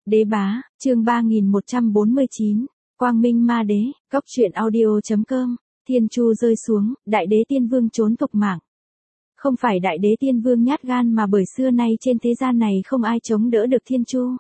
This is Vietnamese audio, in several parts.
Đế bá, chương 3149, Quang Minh Ma Đế, Cốc truyện audio.com, Thiên Chu rơi xuống, Đại Đế Tiên Vương trốn thục mạng. Không phải Đại Đế Tiên Vương nhát gan mà bởi xưa nay trên thế gian này không ai chống đỡ được Thiên Chu.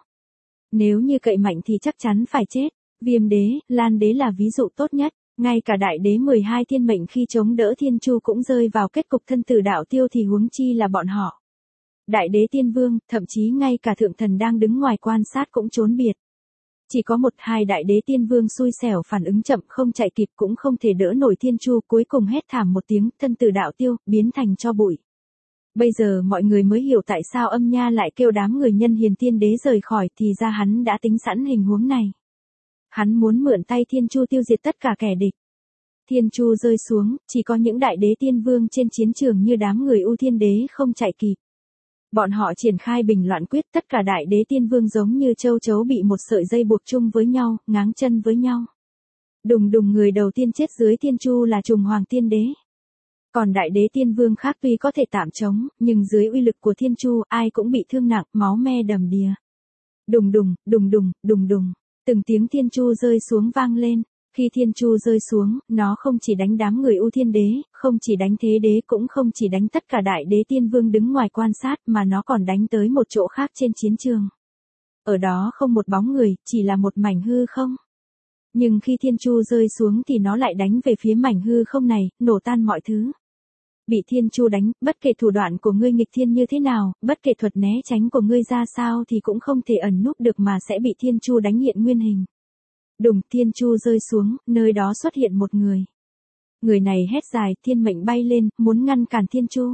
Nếu như cậy mạnh thì chắc chắn phải chết, Viêm Đế, Lan Đế là ví dụ tốt nhất, ngay cả Đại Đế 12 thiên mệnh khi chống đỡ Thiên Chu cũng rơi vào kết cục thân tử đạo tiêu thì huống chi là bọn họ. Đại Đế Tiên Vương, thậm chí ngay cả Thượng Thần đang đứng ngoài quan sát cũng trốn biệt. Chỉ có một hai Đại Đế Tiên Vương xui xẻo phản ứng chậm không chạy kịp cũng không thể đỡ nổi Thiên Chu, cuối cùng hét thảm một tiếng, thân tử đạo tiêu, biến thành tro bụi. Bây giờ mọi người mới hiểu tại sao Âm Nha lại kêu đám người Nhân Hiền Tiên Đế rời khỏi, thì ra hắn đã tính sẵn hình huống này. Hắn muốn mượn tay Thiên Chu tiêu diệt tất cả kẻ địch. Thiên Chu rơi xuống, chỉ có những Đại Đế Tiên Vương trên chiến trường như đám người U Thiên Đế không chạy kịp. Bọn họ triển khai bình loạn quyết, tất cả Đại Đế Tiên Vương giống như châu chấu bị một sợi dây buộc chung với nhau, ngáng chân với nhau. Đùng đùng, người đầu tiên chết dưới Thiên Chu là Trùng Hoàng Tiên Đế. Còn Đại Đế Tiên Vương khác tuy có thể tạm chống, nhưng dưới uy lực của Thiên Chu, ai cũng bị thương nặng, máu me đầm đìa. Đùng đùng, đùng đùng, đùng đùng, từng tiếng Thiên Chu rơi xuống vang lên. Khi Thiên Chu rơi xuống, nó không chỉ đánh đám người U Thiên Đế, không chỉ đánh Thế Đế, cũng không chỉ đánh tất cả Đại Đế Tiên Vương đứng ngoài quan sát, mà nó còn đánh tới một chỗ khác trên chiến trường. Ở đó không một bóng người, chỉ là một mảnh hư không. Nhưng khi Thiên Chu rơi xuống thì nó lại đánh về phía mảnh hư không này, nổ tan mọi thứ. Bị Thiên Chu đánh, bất kể thủ đoạn của ngươi nghịch thiên như thế nào, bất kể thuật né tránh của ngươi ra sao thì cũng không thể ẩn núp được mà sẽ bị Thiên Chu đánh hiện nguyên hình. Đùng, Thiên Chu rơi xuống, nơi đó xuất hiện một người. Người này hét dài, thiên mệnh bay lên, muốn ngăn cản Thiên Chu.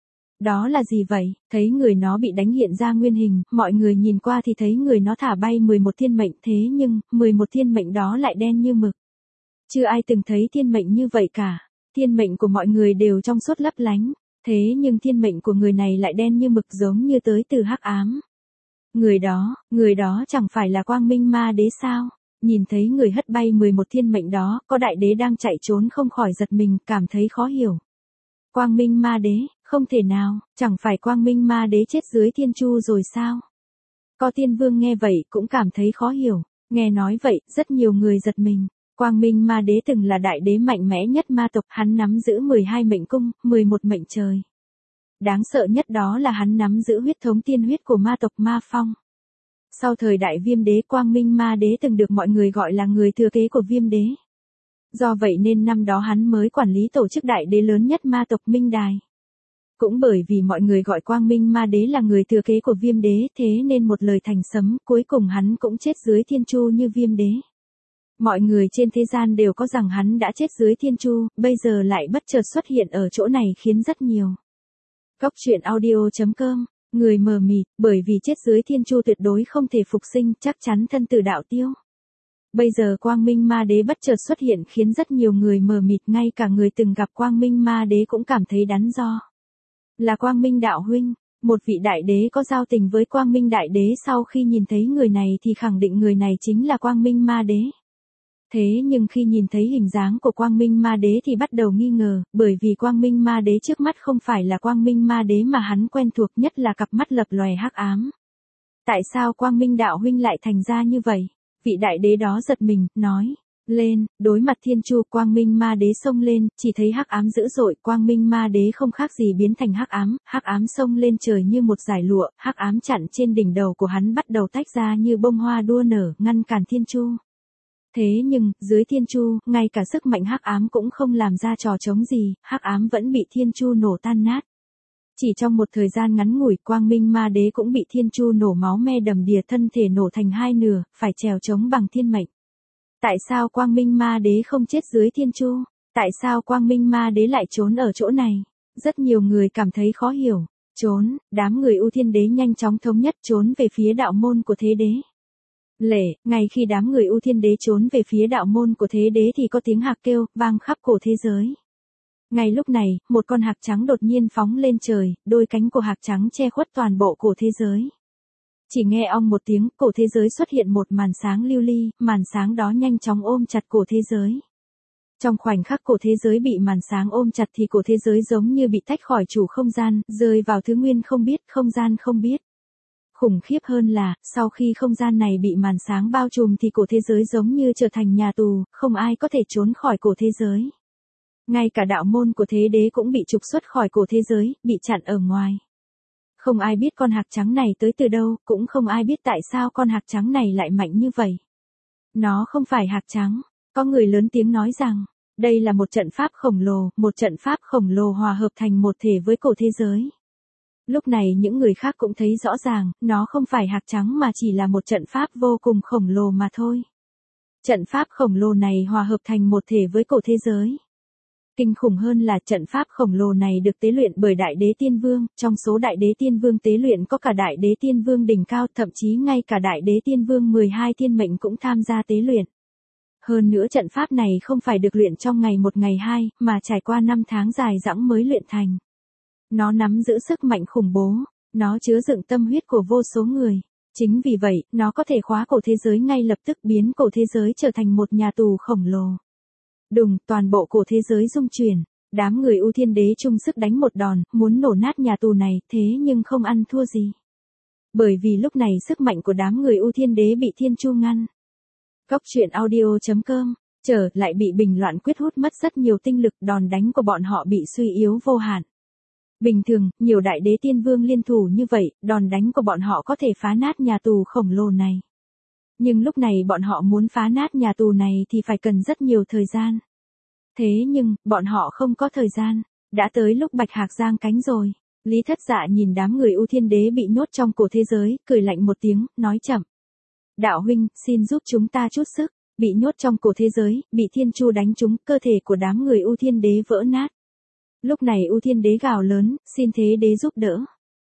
Đó là gì vậy? Thấy người nó bị đánh hiện ra nguyên hình, mọi người nhìn qua thì thấy người nó thả bay 11 thiên mệnh, thế nhưng, 11 thiên mệnh đó lại đen như mực. Chưa ai từng thấy thiên mệnh như vậy cả. Thiên mệnh của mọi người đều trong suốt lấp lánh, thế nhưng thiên mệnh của người này lại đen như mực giống như tới từ hắc ám. Người đó chẳng phải là Quang Minh Ma Đế sao? Nhìn thấy người hất bay 11 thiên mệnh đó, có Đại Đế đang chạy trốn không khỏi giật mình, cảm thấy khó hiểu. Quang Minh Ma Đế, không thể nào, chẳng phải Quang Minh Ma Đế chết dưới Thiên Chu rồi sao? Có Tiên Vương nghe vậy cũng cảm thấy khó hiểu, nghe nói vậy, rất nhiều người giật mình. Quang Minh Ma Đế từng là Đại Đế mạnh mẽ nhất ma tộc, hắn nắm giữ 12 mệnh cung, 11 mệnh trời. Đáng sợ nhất đó là hắn nắm giữ huyết thống tiên huyết của ma tộc Ma Phong. Sau thời Đại Viêm Đế, Quang Minh Ma Đế từng được mọi người gọi là người thừa kế của Viêm Đế. Do vậy nên năm đó hắn mới quản lý tổ chức Đại Đế lớn nhất ma tộc Minh Đài. Cũng bởi vì mọi người gọi Quang Minh Ma Đế là người thừa kế của Viêm Đế, thế nên một lời thành sấm, cuối cùng hắn cũng chết dưới Thiên Chu như Viêm Đế. Mọi người trên thế gian đều có rằng hắn đã chết dưới Thiên Chu, bây giờ lại bất chợt xuất hiện ở chỗ này khiến rất nhiều. Cốc truyện audio.com, người mờ mịt, bởi vì chết dưới Thiên Chu tuyệt đối không thể phục sinh, chắc chắn thân tử đạo tiêu. Bây giờ Quang Minh Ma Đế bất chợt xuất hiện khiến rất nhiều người mờ mịt, ngay cả người từng gặp Quang Minh Ma Đế cũng cảm thấy đắn đo. Là Quang Minh đạo huynh, một vị Đại Đế có giao tình với Quang Minh Đại Đế sau khi nhìn thấy người này thì khẳng định người này chính là Quang Minh Ma Đế. Thế nhưng khi nhìn thấy hình dáng của Quang Minh Ma Đế thì bắt đầu nghi ngờ, bởi vì Quang Minh Ma Đế trước mắt không phải là Quang Minh Ma Đế mà hắn quen thuộc nhất là cặp mắt lập lòe hắc ám. Tại sao Quang Minh đạo huynh lại thành ra như vậy? Vị Đại Đế đó giật mình, nói, lên, đối mặt Thiên Chu. Quang Minh Ma Đế xông lên, chỉ thấy hắc ám dữ dội, Quang Minh Ma Đế không khác gì biến thành hắc ám xông lên trời như một dải lụa, hắc ám chặn trên đỉnh đầu của hắn bắt đầu tách ra như bông hoa đua nở, ngăn cản Thiên Chu. Thế nhưng, dưới Thiên Chu, ngay cả sức mạnh hắc ám cũng không làm ra trò trống gì, hắc ám vẫn bị Thiên Chu nổ tan nát. Chỉ trong một thời gian ngắn ngủi, Quang Minh Ma Đế cũng bị Thiên Chu nổ máu me đầm đìa, thân thể nổ thành hai nửa, phải trèo trống bằng thiên mệnh. Tại sao Quang Minh Ma Đế không chết dưới Thiên Chu? Tại sao Quang Minh Ma Đế lại trốn ở chỗ này? Rất nhiều người cảm thấy khó hiểu. Trốn, đám người U Thiên Đế nhanh chóng thống nhất trốn về phía đạo môn của Thế Đế. Ngay khi đám người U Thiên Đế trốn về phía đạo môn của Thế Đế thì có tiếng hạc kêu, vang khắp cổ thế giới. Ngay lúc này, một con hạc trắng đột nhiên phóng lên trời, đôi cánh của hạc trắng che khuất toàn bộ cổ thế giới. Chỉ nghe ong một tiếng, cổ thế giới xuất hiện một màn sáng lưu ly, màn sáng đó nhanh chóng ôm chặt cổ thế giới. Trong khoảnh khắc cổ thế giới bị màn sáng ôm chặt thì cổ thế giới giống như bị tách khỏi chủ không gian, rơi vào thứ nguyên không biết, không gian không biết. Khủng khiếp hơn là, sau khi không gian này bị màn sáng bao trùm thì cổ thế giới giống như trở thành nhà tù, không ai có thể trốn khỏi cổ thế giới. Ngay cả đạo môn của thế đế cũng bị trục xuất khỏi cổ thế giới, bị chặn ở ngoài. Không ai biết con hạc trắng này tới từ đâu, cũng không ai biết tại sao con hạc trắng này lại mạnh như vậy. Nó không phải hạc trắng. Có người lớn tiếng nói rằng, đây là một trận pháp khổng lồ, một trận pháp khổng lồ hòa hợp thành một thể với cổ thế giới. Lúc này những người khác cũng thấy rõ ràng, nó không phải hạc trắng mà chỉ là một trận pháp vô cùng khổng lồ mà thôi. Trận pháp khổng lồ này hòa hợp thành một thể với cổ thế giới. Kinh khủng hơn là trận pháp khổng lồ này được tế luyện bởi Đại Đế Tiên Vương, trong số Đại Đế Tiên Vương tế luyện có cả Đại Đế Tiên Vương đỉnh cao, thậm chí ngay cả Đại Đế Tiên Vương 12 thiên mệnh cũng tham gia tế luyện. Hơn nữa trận pháp này không phải được luyện trong ngày một ngày hai, mà trải qua 5 tháng dài dẳng mới luyện thành. Nó nắm giữ sức mạnh khủng bố, nó chứa đựng tâm huyết của vô số người. Chính vì vậy, nó có thể khóa cổ thế giới ngay lập tức, biến cổ thế giới trở thành một nhà tù khổng lồ. Đùng, toàn bộ cổ thế giới rung chuyển. Đám người U Thiên Đế chung sức đánh một đòn, muốn nổ nát nhà tù này, thế nhưng không ăn thua gì. Bởi vì lúc này sức mạnh của đám người U Thiên Đế bị Thiên Chu ngăn. Cốc truyện audio.com, trở lại bị bình loạn quyết hút mất rất nhiều tinh lực, đòn đánh của bọn họ bị suy yếu vô hạn. Bình thường, nhiều Đại Đế Tiên Vương liên thủ như vậy, đòn đánh của bọn họ có thể phá nát nhà tù khổng lồ này. Nhưng lúc này bọn họ muốn phá nát nhà tù này thì phải cần rất nhiều thời gian. Thế nhưng, bọn họ không có thời gian. Đã tới lúc Bạch Hạc giang cánh rồi. Lý Thất Dạ nhìn đám người U Thiên Đế bị nhốt trong cổ thế giới, cười lạnh một tiếng, nói chậm. Đạo huynh, xin giúp chúng ta chút sức. Bị nhốt trong cổ thế giới, bị Thiên Chu đánh trúng, cơ thể của đám người U Thiên Đế vỡ nát. Lúc này U Thiên Đế gào lớn, xin Thế Đế giúp đỡ.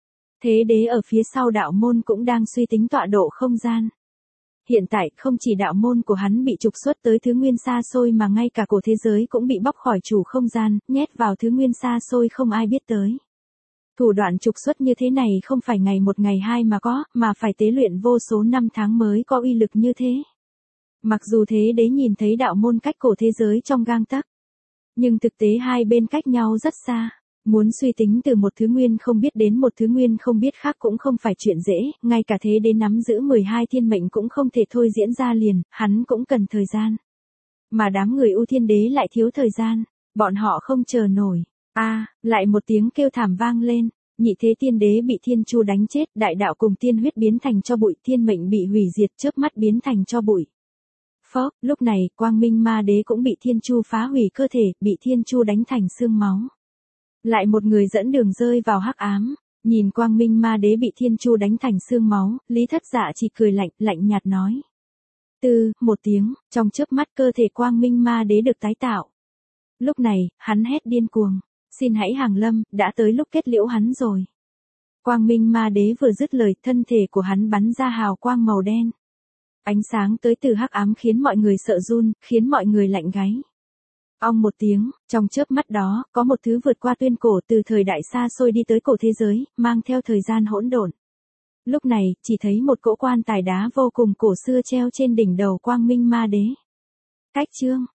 Thế Đế ở phía sau đạo môn cũng đang suy tính tọa độ không gian. Hiện tại, không chỉ đạo môn của hắn bị trục xuất tới thứ nguyên xa xôi mà ngay cả cổ thế giới cũng bị bóc khỏi chủ không gian, nhét vào thứ nguyên xa xôi không ai biết tới. Thủ đoạn trục xuất như thế này không phải ngày một ngày hai mà có, mà phải tế luyện vô số năm tháng mới có uy lực như thế. Mặc dù Thế Đế nhìn thấy đạo môn cách cổ thế giới trong gang tấc, nhưng thực tế hai bên cách nhau rất xa. Muốn suy tính từ một thứ nguyên không biết đến một thứ nguyên không biết khác cũng không phải chuyện dễ, ngay cả Thế Đế nắm giữ 12 thiên mệnh cũng không thể thôi diễn ra liền, hắn cũng cần thời gian. Mà đám người U Thiên Đế lại thiếu thời gian, bọn họ không chờ nổi. Lại một tiếng kêu thảm vang lên, Nhị Thế Tiên Đế bị Thiên Chu đánh chết, đại đạo cùng tiên huyết biến thành tro bụi, thiên mệnh bị hủy diệt, chớp mắt biến thành tro bụi. Phốc, lúc này, Quang Minh Ma Đế cũng bị Thiên Chu phá hủy cơ thể, bị Thiên Chu đánh thành xương máu. Lại một người dẫn đường rơi vào hắc ám, nhìn Quang Minh Ma Đế bị Thiên Chu đánh thành xương máu, Lý Thất Dạ chỉ cười lạnh, lạnh nhạt nói. Một tiếng, trong chớp mắt cơ thể Quang Minh Ma Đế được tái tạo. Lúc này, hắn hét điên cuồng, xin hãy hàng lâm, đã tới lúc kết liễu hắn rồi. Quang Minh Ma Đế vừa dứt lời, thân thể của hắn bắn ra hào quang màu đen. Ánh sáng tới từ hắc ám khiến mọi người sợ run, khiến mọi người lạnh gáy. Ong một tiếng, trong chớp mắt đó, có một thứ vượt qua tuyên cổ từ thời đại xa xôi đi tới cổ thế giới, mang theo thời gian hỗn độn. Lúc này, chỉ thấy một cỗ quan tài đá vô cùng cổ xưa treo trên đỉnh đầu Quang Minh Ma Đế. Cách chương